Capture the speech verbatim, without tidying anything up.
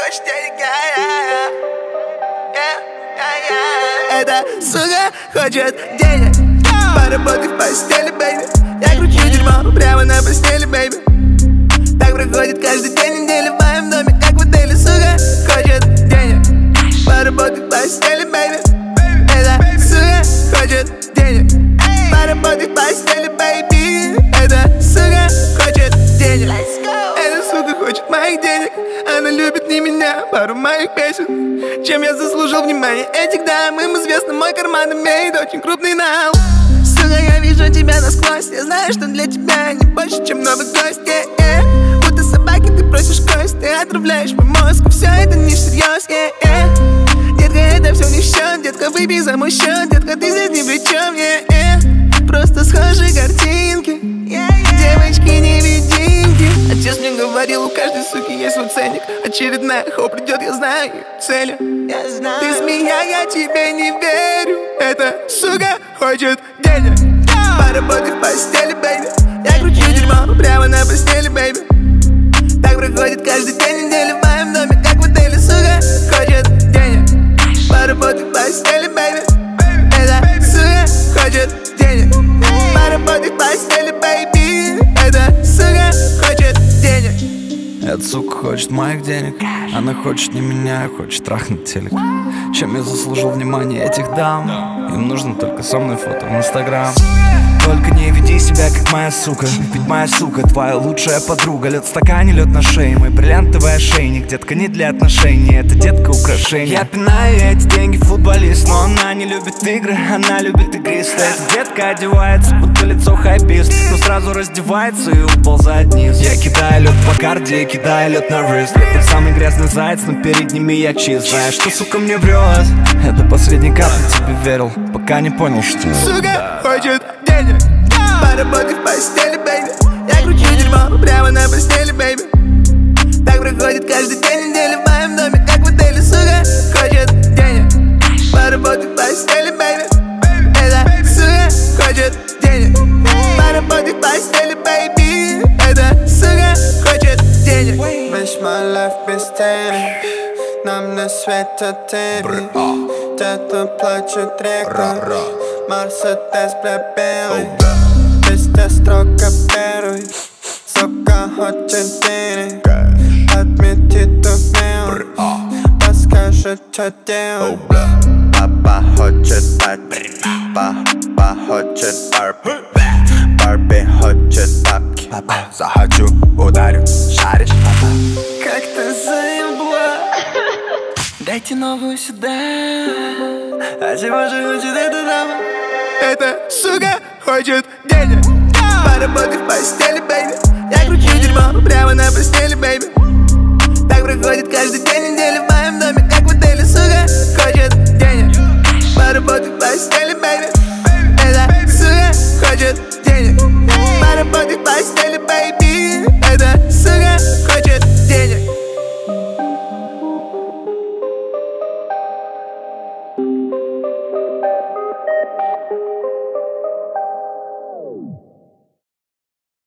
хочет денег, эта сука хочет денег. Поработай в постели, бэйби. Я кручу дерьмо прямо на постели, бэйби. Так проходит каждый день недели в моем доме, как в отеле. Сука хочет денег. Поработай в постели, бэйби. Эта сука хочет денег. Поработай в постели, бэйби. Эта сука хочет денег. Эта сука хочет моих денег. Она любит не меня, пару моих песен. Чем я заслужил внимание этих дам? Им известно, мой карман имеет очень крупный нал. Сука, я вижу тебя насквозь. Я знаю, что для тебя не больше, чем новый гость. yeah, yeah. Будто собаки ты просишь кость. Ты отравляешь мой мозг, и все это не всерьез. yeah, yeah. Детка, это все не в счет. Детка, выпей за мой счет. Детка, ты здесь ни при чем. yeah, yeah. Просто схожие картинки. yeah, yeah. Девочки невидимки. Отец мне говорил, у каждой суки есть свой ценник. Очередная хоп придет, я знаю цели. Я знаю. Ты змея, я тебе не верю. Эта сука хочет денег. Поработай в постели, бэйби. Я кручу дерьмо прямо на постели, бэйби. Так проходит каждый день недели в моем доме, как в отеле. Сука хочет денег. Поработай в постели, бэйби. Эта сука хочет денег. Поработай в постели, бэйби. Эта сука хочет денег. Эта сука хочет моих денег. Она хочет не меня, а хочет трахнуть телек. Чем я заслужил внимание этих дам? Им нужно только со мной фото в Инстаграм. Только не веди себя как моя сука. Ведь моя сука твоя лучшая подруга. Лед в стакане, лед на шее. Мой бриллиантовый ошейник. Детка не для отношений, это детка украшение. Я пинаю эти деньги футболист. Но она не любит игры, она любит игристые. Эта детка одевается, будто лицо хайпист. Но сразу раздевается и уползает вниз. Я кидаю лед по карде, кидаю лед на рыст. Это самый грязный заяц, но перед ними я чист. Знаешь, что сука мне врет? Это последний капли тебе верил, пока не понял, что сука хочет денег. Поработай в постели, бэйби. Я кручу дерьмо прямо на постели, бэйби. Так проходит каждый день недели в моем доме, как в отеле. Сука хочет денег. Поработай в постели, бэйби. Эта сука хочет денег. Поработай в постели, бэйби. Эта сука хочет денег. Весь мой лайф без денег. Нам не светят тени. Где-то плачет река. Мерседес белый. Везде строго первый. Сука хочет денег. Отметит умел. Подскажи, что делать. Папа хочет Барби. Папа хочет Барби. Барби хочет бабки. Папа захочу, ударю. Шаришь, папа? Как-то заебла. Дайте новую сюда. А чего же хочет эта дама? Эта сука хочет денег. Поработай в постели, бэйби. Я кручу дерьмо прямо на постели, бэйби. Так проходит каждый день недели в моем доме, как в отеле. Сука